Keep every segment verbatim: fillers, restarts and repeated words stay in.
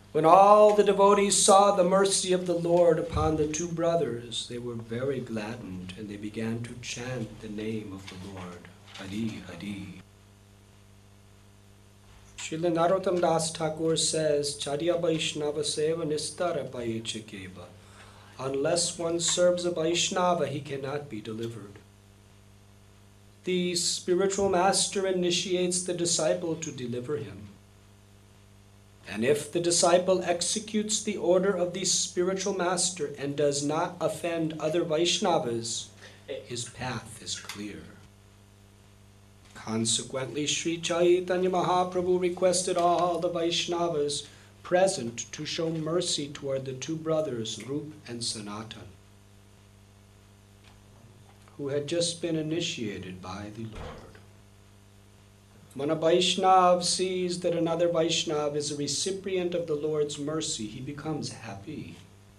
When all the devotees saw the mercy of the Lord upon the two brothers, they were very gladdened, and they began to chant the name of the Lord. Hari, Hari. Srila Narottam Das Thakur says, Charya Vaishnava Seva Nistara Payechikeva. Unless one serves a Vaishnava, he cannot be delivered. The spiritual master initiates the disciple to deliver him. And if the disciple executes the order of the spiritual master and does not offend other Vaishnavas, his path is clear. Consequently, Sri Chaitanya Mahaprabhu requested all the Vaishnavas present to show mercy toward the two brothers, Rup and Sanatan, who had just been initiated by the Lord. When a Vaishnav sees that another Vaishnav is a recipient of the Lord's mercy, he becomes happy.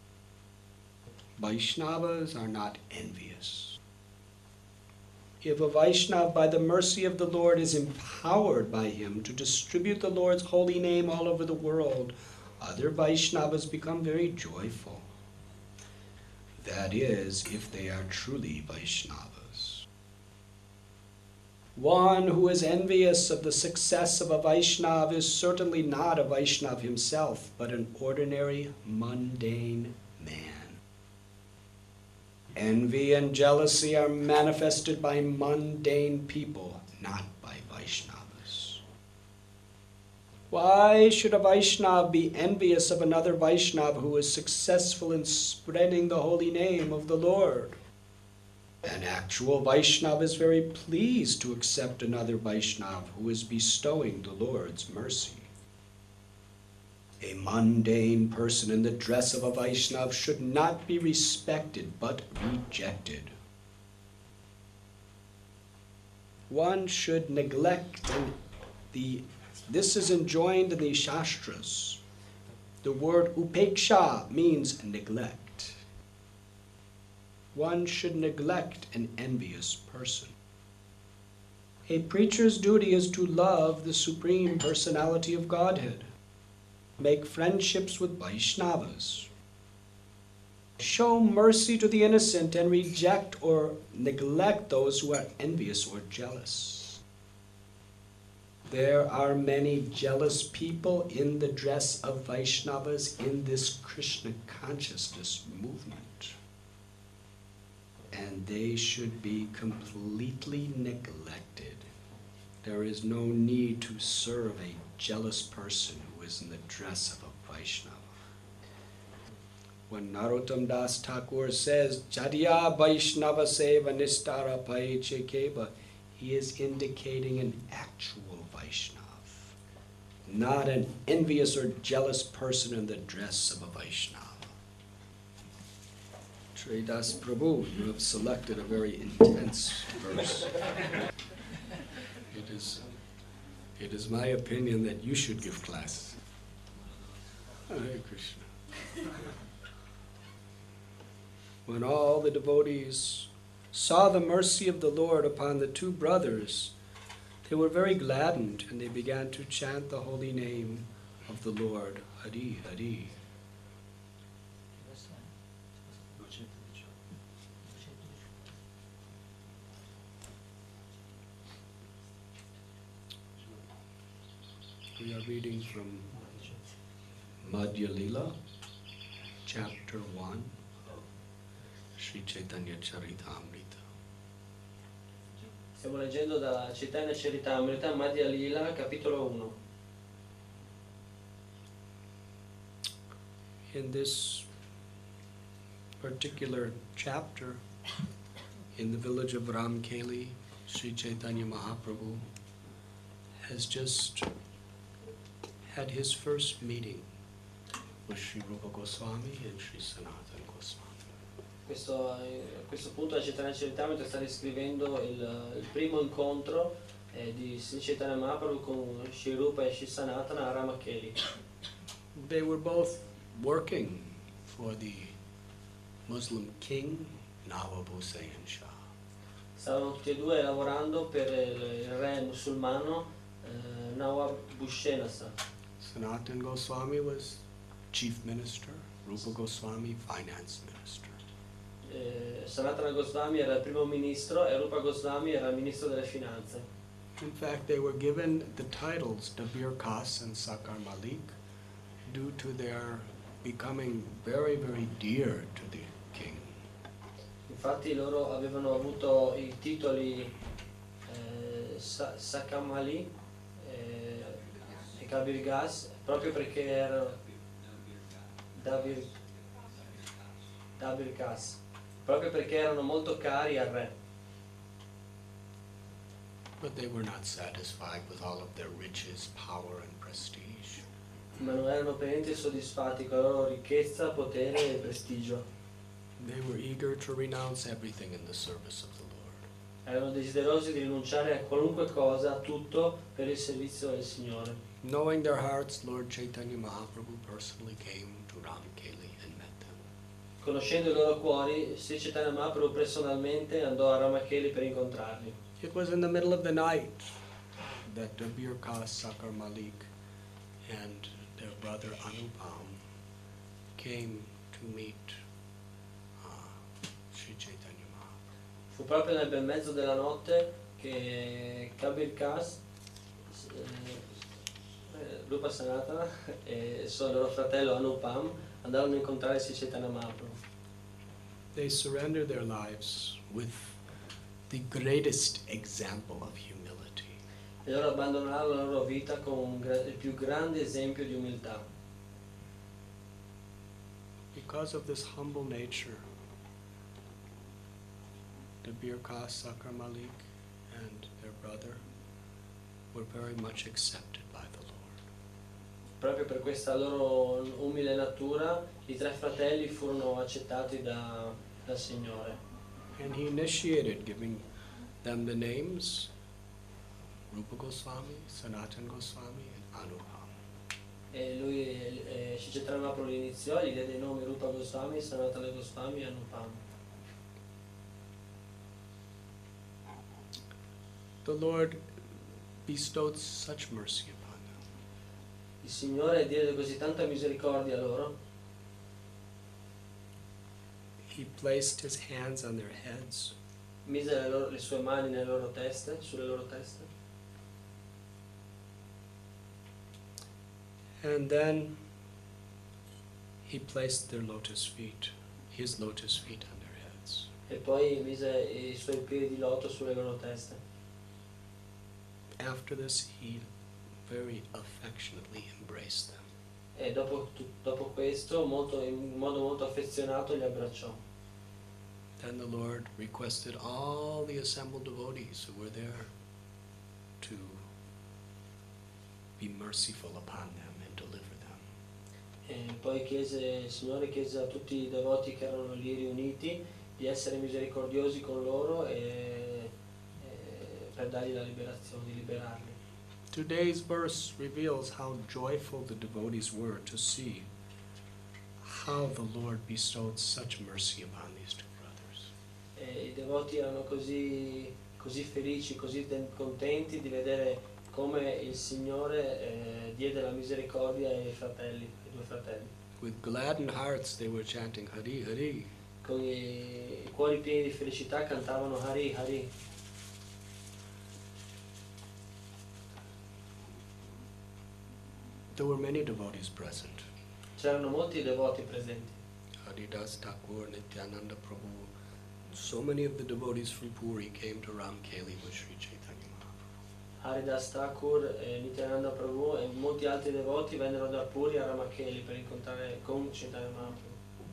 Vaishnavas are not envious. If a Vaishnav, by the mercy of the Lord, is empowered by him to distribute the Lord's holy name all over the world, other Vaishnavas become very joyful. That is, if they are truly Vaishnavas. One who is envious of the success of a Vaishnav is certainly not a Vaishnav himself, but an ordinary, mundane man. Envy and jealousy are manifested by mundane people, not by Vaishnavas. Why should a Vaishnav be envious of another Vaishnav who is successful in spreading the holy name of the Lord? An actual Vaishnava is very pleased to accept another Vaishnava who is bestowing the Lord's mercy. A mundane person in the dress of a Vaishnava should not be respected but rejected. One should neglect, and the this is enjoined in the Shastras. The word upeksha means neglect. One should neglect an envious person. A preacher's duty is to love the Supreme Personality of Godhead, make friendships with Vaishnavas, show mercy to the innocent, and reject or neglect those who are envious or jealous. There are many jealous people in the dress of Vaishnavas in this Krishna consciousness movement. And they should be completely neglected. There is no need to serve a jealous person who is in the dress of a Vaishnava. When Narottam Das Thakur says, Charya Vaishnava Seva Nistara Payechekeva, he is indicating an actual Vaishnava, not an envious or jealous person in the dress of a Vaishnava. Sri Das Prabhu, you have selected a very intense verse. It is, it is my opinion that you should give class. Hare Krishna. When all the devotees saw the mercy of the Lord upon the two brothers, they were very gladdened, and they began to chant the holy name of the Lord. Hari, Hari. We are reading from Madhya Lila, chapter one, Sri Chaitanya Charitamrita. Stiamo leggendo da Chaitanya Charitamrita, Madhya Lila, capitolo uno. In this particular chapter, in the village of Ramkeli, Sri Chaitanya Mahaprabhu has just had his first meeting with Sri Rupa Goswami and Sri Sanatana Goswami. Questo, a questo punto la Chaitanya Charitamrita sta descrivendo il, il primo incontro eh, di Sri Chaitanya Mahaprabhu con Sri Rupa e Sri Sanatana a Ramakeli. They were both working for the Muslim king Nawab Hussain Shah. Stavano tutti e due lavorando per il, il re musulmano eh, Nawab Hussain Shah. Sanatana Goswami was chief minister, Rupa Goswami, finance minister. Eh, Sanatana Goswami era il primo ministro e Rupa Goswami era il ministro delle finanze. In fact, they were given the titles Dabir Kas and Sakar Malik due to their becoming very, very dear to the king. Infatti loro avevano avuto i titoli eh, Sa- Sakamali eh, e Kabir Gas proprio perché erano Dabir, Dabir Kas, proprio perché erano molto cari al re. But they were not satisfied with all of their riches, power, and prestige. Ma non erano per niente soddisfatti con la loro ricchezza, potere e prestigio. They were eager to renounce everything in the service of the Lord. Erano desiderosi di rinunciare a qualunque cosa, a tutto, per il servizio del Signore. Knowing their hearts, Lord Chaitanya Mahaprabhu personally came to Ramkeli and met them. Conoscendo i loro cuori, Sri Chaitanya Mahaprabhu personalmente andò a Ramakeli per incontrarli. It was in the middle of the night that Dabir Kas, Sakar Malik, and their brother Anupam came to meet uh, Sri Chaitanya Mahaprabhu. Fu proprio nel bel mezzo della notte che Kabir Kas, eh, Rupa Sanatana e il suo loro fratello Anupam andarono a incontrare Sri Chaitanya Mahaprabhu. They surrendered their lives with the greatest example of humility. E loro abbandonarono la loro vita con un gra- il più grande esempio di umiltà. Because of this humble nature, Dabir Kas, Sakar Malik, and their brother were very much accepted by the Lord. Proprio per questa loro umile natura, i tre fratelli furono accettati da, dal Signore. And he initiated giving them the names Rupa Goswami, Sanatan Goswami, and Anupam. E lui, eh, Sri Chaitanya Mahaprabhu li iniziò, gli diede i nomi Rupa Goswami, Sanatana Goswami e Anupam. The Lord bestowed such mercy upon them. Il Signore diede così tanta misericordia a loro. He placed his hands on their heads, Mise le, loro- le sue mani nelle loro teste, sulle loro teste. and then he placed their lotus feet, his lotus feet on their heads. E poi mise i suoi piedi di loto sulle loro teste. After this, he very affectionately embraced them. E dopo, tu- dopo questo, molto, in modo molto affezionato, li abbracciò. Then the Lord requested all the assembled devotees who were there to be merciful upon them and deliver them. E poi chiese, il Signore chiese a tutti i devoti che erano lì riuniti di essere misericordiosi con loro e, e per dargli la liberazione, di liberarli. Today's verse reveals how joyful the devotees were to see how the Lord bestowed such mercy upon these two brothers. E i devoti erano così, così felici, così de- contenti di vedere come il Signore eh, diede la misericordia ai fratelli, ai due fratelli. With gladdened hearts they were chanting Hari Hari. Con i, i cuori pieni di felicità cantavano Hari Hari. There were many devotees present. C'erano molti devoti presenti. Haridas Thakur, Nityananda Prabhu. So many of the devotees from Puri came to Ramkeli with Sri Chaitanya Mahaprabhu. Haridas Thakur, eh, Nityananda Prabhu e molti altri devoti vennero da Puri a Ramakeli per incontrare con Chaitanya Mahaprabhu.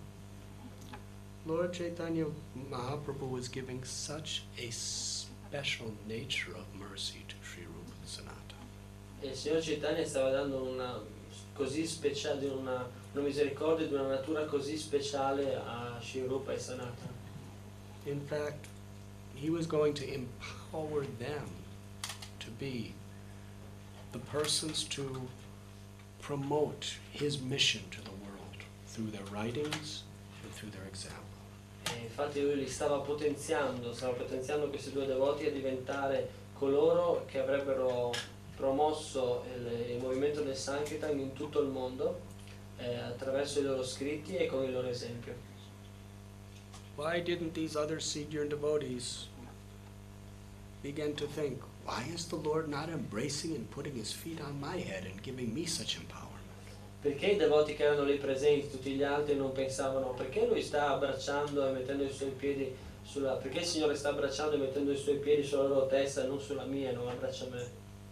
Lord Chaitanya Mahaprabhu was giving such a special nature of mercy to Sri Rupa Sanatana. E il Signor Chaitanya stava dando una così speciale, una, una misericordia di una natura così speciale a Sri Rupa e Sanatana. In fact, he was going to empower them to be the persons to promote his mission to the world through their writings and through their example. E infatti lui li stava potenziando, stava potenziando questi due devoti a diventare coloro che avrebbero promosso il, il movimento del Sankirtan in tutto il mondo eh, attraverso i loro scritti e con il loro esempio. Why didn't these other Seedurn devotees begin to think, why is the Lord not embracing and putting his feet on my head and giving me such empowerment? Perché i devoti che erano lì presenti, tutti gli altri, non pensavano perché lui sta abbracciando e mettendo i suoi piedi sulla... perché il Signore sta abbracciando e mettendo i suoi piedi sulla loro testa e non sulla mia e non abbraccia me?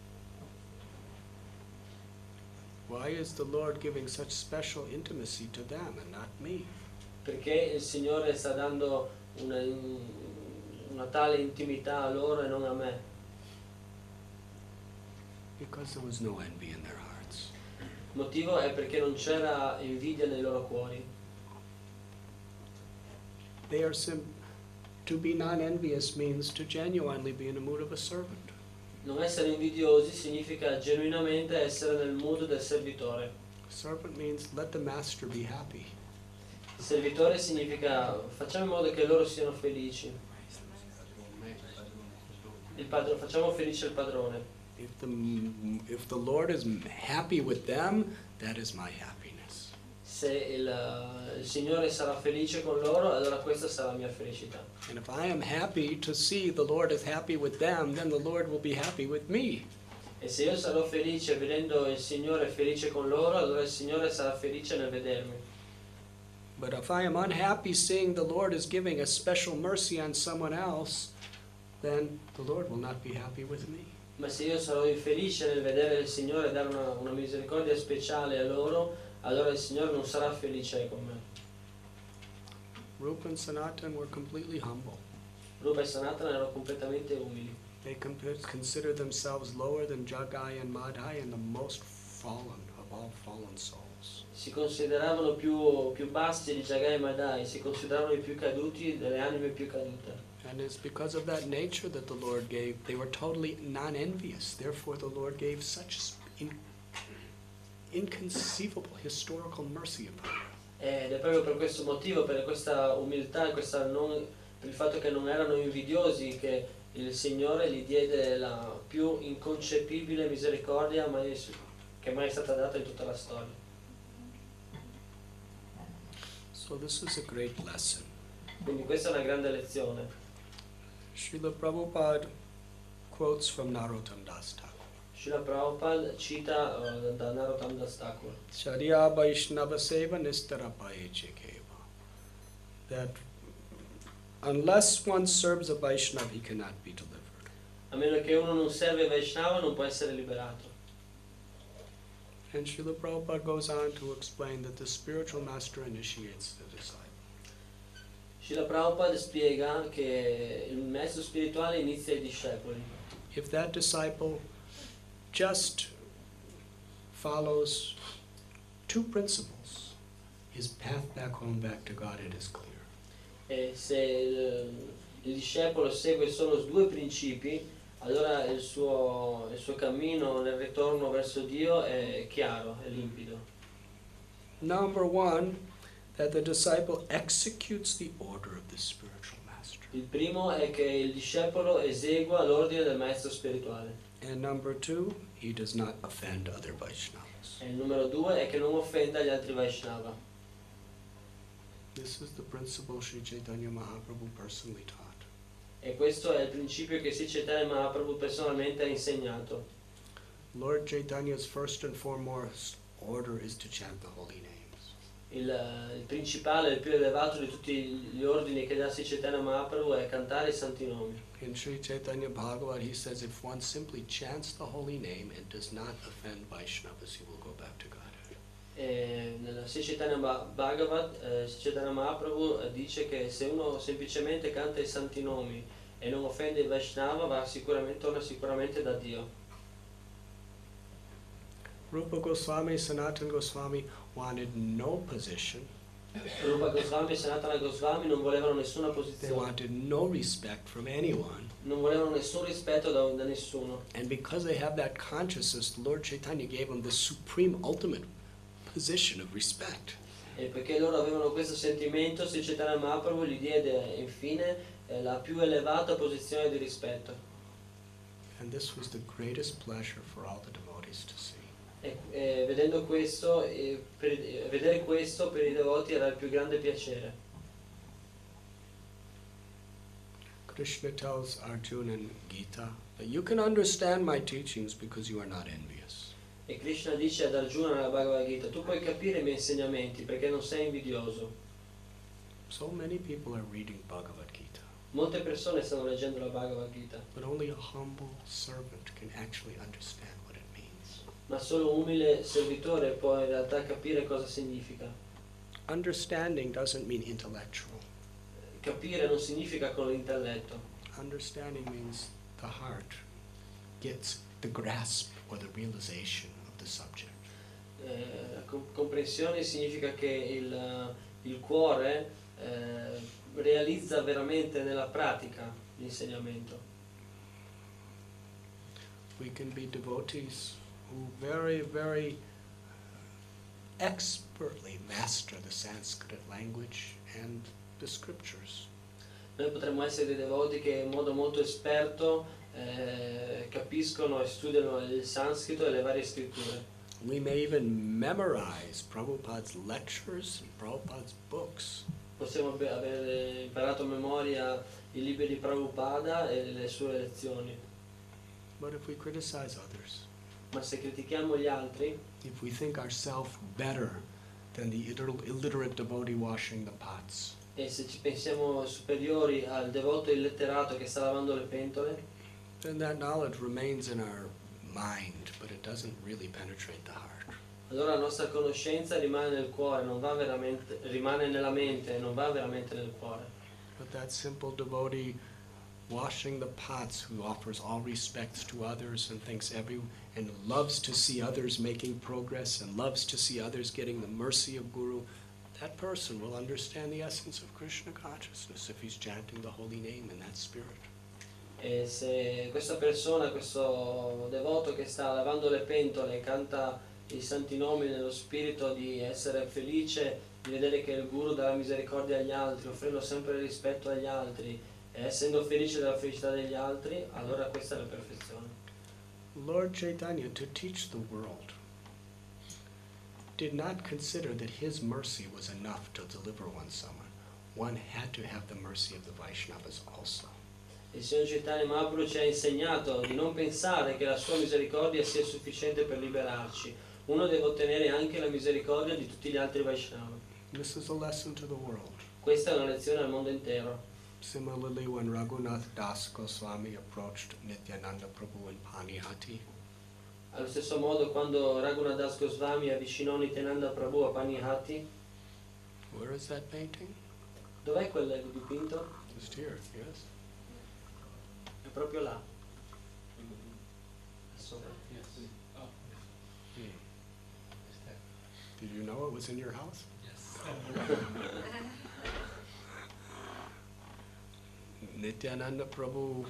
Why is the Lord giving such special intimacy to them and not me? Perché il Signore sta dando una, una tale intimità a loro e non a me? Because there was no envy in their hearts. Il motivo è perché non c'era invidia nei loro cuori. They are sim- to be non-envious means to genuinely be in the mood of a servant. Non essere invidiosi significa genuinamente essere nel mood del servitore. Servant means let the master be happy. Il servitore significa facciamo in modo che loro siano felici. Il padrone, facciamo felice il padrone. If the, if the Lord is happy with them, that is my happiness. Se il, il Signore sarà felice con loro, allora questa sarà la mia felicità. And if I am happy to see the Lord is happy with them, then the Lord will be happy with me. E se io sarò felice vedendo il Signore felice con loro, allora il Signore sarà felice nel vedermi. But if I am unhappy seeing the Lord is giving a special mercy on someone else, then the Lord will not be happy with me. Ma se io sarò infelice nel vedere il Signore dare una, una misericordia speciale a loro, allora il Signore non sarà felice con me. Rupa and Sanatan were completely humble. Rupa e Sanatana erano completamente umili. They comp- consider themselves lower than Jagai and Madhai and the most fallen of all fallen souls. Si consideravano più, più bassi di Jagai e Madai, si consideravano i più caduti delle anime più cadute. And it's because of that nature that the Lord gave. They were totally non-envious. Therefore, the Lord gave such in, inconceivable historical mercy upon them. Ed è proprio per questo motivo, per questa umiltà, questa non, per il fatto che non erano invidiosi, che il Signore gli diede la più inconcepibile misericordia mai, che mai è stata data in tutta la storia. So this is a great lesson. Quindi questa è una grande lezione. Srila Prabhupada quotes from Narottam Das Thakur. Srila Prabhupada cita uh, da Narottam Das Thakur. Charya Vaishnava Seva Nistarapaye Chekeva. That unless one serves a Vaishnava, he cannot be delivered. A meno che uno non serve Vaishnava non può essere liberato. And Srila Prabhupada goes on to explain that the spiritual master initiates the disciple. Srila Prabhupada spiega che il maestro spirituale inizia i discepoli. If that disciple just follows two principles, his path back home, back to God, it is clear. E se il, il discepolo segue solo due principi, allora il suo, il suo cammino nel ritorno verso Dio è chiaro, è limpido. Number one, that the disciple executes the order of the spiritual master. Il primo è che il discepolo esegua l'ordine del maestro spirituale. And number two, he does not offend other Vaishnavas. E il numero due è che non offenda gli altri Vaishnava. This is the principle Sri Chaitanya Mahaprabhu personally taught. E questo è il principio che Sri Chaitanya Mahaprabhu personalmente ha insegnato. Lord Chaitanya's first and foremost order is to chant the holy names. Il, il principale, il più elevato di tutti gli ordini che dà Sri Chaitanya Mahaprabhu è cantare i santi nomi. In Sri Chaitanya Bhagavat, he says if one simply chants the holy name and does not offend Vaishnavas, he will go back to Godhead. E nella Sri Chaitanya Bhagavat, eh, Sri Chaitanya Mahaprabhu eh, dice che se uno semplicemente canta i santi nomi e non offende il Vaishnava, va sicuramente, torna sicuramente da Dio. Rupa Goswami, Sanatana Goswami wanted no position. Rupa Goswami e Sanatana Goswami non volevano nessuna They posizione, wanted no respect from anyone. non volevano nessun rispetto da, da nessuno. And because they have that consciousness, the Lord Chaitanya gave them the supreme ultimate position of respect. E perché loro avevano questo sentimento, Sri Chaitanya Mahaprabhu gli diede infine eh, la più elevata posizione di rispetto. And this was the greatest pleasure for all the devotees to see. E, e vedendo questo, e per, e vedere questo per i devoti era il più grande piacere. Krishna tells Arjuna in Gita that you can understand my teachings because you are not envious. E Krishna dice ad Arjuna nella Bhagavad Gita: tu puoi capire i miei insegnamenti perché non sei invidioso. So many people are reading Bhagavad Gita, Molte persone stanno leggendo la Bhagavad Gita, but only a humble servant can actually understand what it means. ma solo un umile servitore può in realtà capire cosa significa. Understanding doesn't mean intellectual. Capire non significa con l'intelletto. Understanding means the heart gets the grasp or the realization of the subject. Eh, com- comprensione significa che il, il cuore eh, realizza veramente nella pratica l'insegnamento. We can be devotees who very, very expertly master the Sanskrit language and the scriptures. Noi potremmo essere dei devoti che in modo molto esperto eh, capiscono e studiano il sanscrito e le varie scritture. We may even memorize Prabhupada's lectures and Prabhupada's books. Possiamo be- aver imparato a memoria i libri di Prabhupada e le sue lezioni, But if we criticize others, ma se critichiamo gli altri, if we think ourselves better than the illiter- illiterate devotee washing the pots, e se ci pensiamo superiori al devoto illetterato che sta lavando le pentole, then that knowledge remains in our mind, but it doesn't really penetrate the heart. allora la nostra conoscenza rimane nel cuore, non va veramente, rimane nella mente e non va veramente nel cuore. But that simple devotee washing the pots who offers all respects to others and thinks every and loves to see others making progress and loves to see others getting the mercy of Guru, that person will understand the essence of Krishna consciousness if he's chanting the holy name in that spirit. E se questa persona, questo devoto che sta lavando le pentole, canta i santi nomi nello spirito di essere felice, di vedere che il Guru dà la misericordia agli altri, offrendo sempre rispetto agli altri e essendo felice della felicità degli altri, allora questa è la perfezione. Lord Chaitanya, to teach the world, did not consider that his mercy was enough to deliver one someone. One had to have the mercy of the Vaishnavas also. Il Signor Chaitanya Mahaprabhu ci ha insegnato di non pensare che la sua misericordia sia sufficiente per liberarci. Uno deve ottenere anche la misericordia di tutti gli altri Vaishnava. This is a lesson to the world. Questa è una lezione al mondo intero. Similarly, when Raghunath Das Goswami approached Nityananda Prabhu in Panihati, Allo stesso modo, quando Raghunath Das Goswami avvicinò Nityananda Prabhu a Panihati, where is that painting? dov'è quel dipinto? Just here, yes? È proprio là. Sopra. Hmm. Did you know it was in your house? Nityananda Prabhu,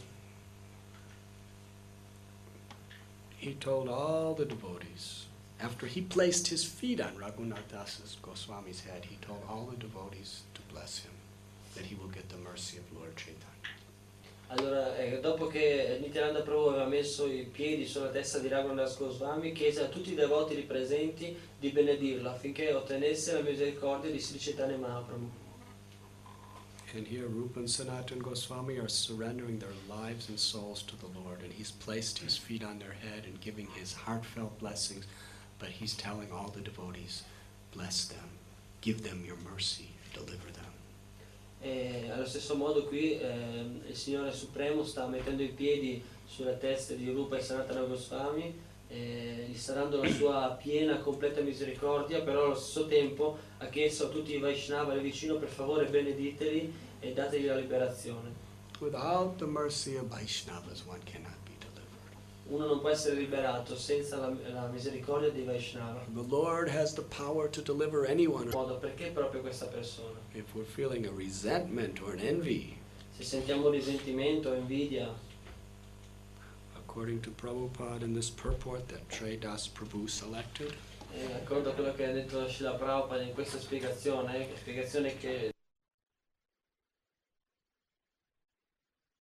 he told all the devotees, after he placed his feet on Raghunath Das Goswami's head, he told all the devotees to bless him, that he will get the mercy of Lord Chaitanya. Allora, eh, dopo che Nityananda Prabhu aveva messo i piedi sulla testa di Raghunath Das Goswami, chiese a tutti i devoti lì presenti di benedirlo affinché ottenesse la misericordia di Sri Chaitanya Mahaprabhu. And here Rupa and Sanatana Goswami are surrendering their lives and souls to the Lord, and he's placed his feet on their head and giving his heartfelt blessings, but he's telling all the devotees, bless them, give them your mercy, deliver them. E allo stesso modo qui eh, il Signore Supremo sta mettendo i piedi sulle teste di Rupa e Sanatana Goswami, eh, gli sta dando la sua piena, completa misericordia, però allo stesso tempo ha chiesto a tutti i Vaishnava lì vicino, per favore benediteli e dategli la liberazione. Without the mercy of Vaishnavas, one cannot be delivered. Uno non può essere liberato senza la, la misericordia dei Vaishnava. The Lord has the power to deliver anyone. Modo, perché proprio questa persona? If we're feeling a resentment or an envy, Se sentiamo risentimento o invidia, according to Prabhupada in this purport that Trey Das Prabhu selected, eh, d'accordo a quello che ha detto Srila Prabhupada in questa spiegazione, eh, spiegazione che